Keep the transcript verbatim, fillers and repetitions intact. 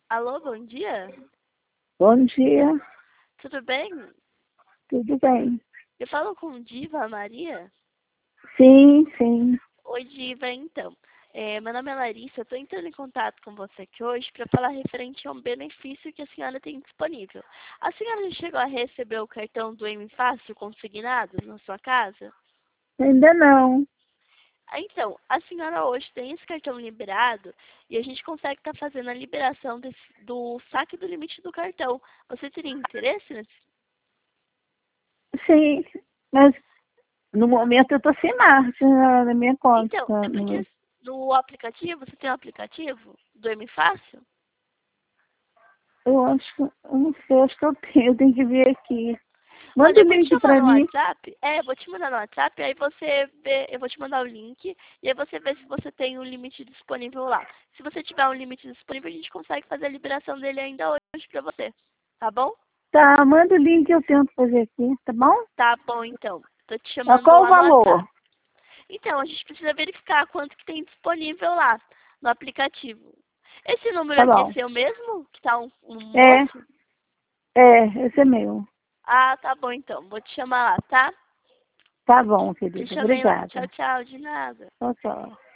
Alô, bom dia? Bom dia, Tudo bem? tudo bem? Eu falo com Diva Maria? Sim, sim. Oi, Diva, então. É, meu nome é Larissa, eu estou entrando em contato com você aqui hoje para falar referente a um benefício que a senhora tem disponível. A senhora já chegou a receber o cartão do M Fácil consignado na sua casa? Ainda não. Ah, Então, a senhora hoje tem esse cartão liberado e a gente consegue estar fazendo a liberação desse- do saque do limite do cartão. Você teria interesse nesse? Sim, mas no momento eu estou sem margem na, na minha conta. Então, é porque no- no aplicativo, você tem um aplicativo do M Fácil? Eu acho que, eu não sei, acho que eu tenho, eu tenho que ver aqui. Olha, Manda o eu vou te link chamar para no mim. WhatsApp. É, eu vou te mandar no WhatsApp, aí você vê, eu vou te mandar o link e aí você vê se você tem um limite disponível lá. Se você tiver um limite disponível, a gente consegue fazer a liberação dele ainda hoje pra você. Tá bom? Tá, manda o link, eu tento fazer aqui, tá bom? Tá bom, então. Tô te A chamando qual o lá no WhatsApp. valor? Então, a gente precisa verificar quanto que tem disponível lá no aplicativo. Esse número Tá aqui é bom. seu mesmo? Que tá um, um É, moço? é, esse é meu. Ah, tá bom então. Vou te chamar lá, tá? Tá bom, Te querida. chamei lá. Obrigada. Tchau, tchau. De nada. Tchau, tchau.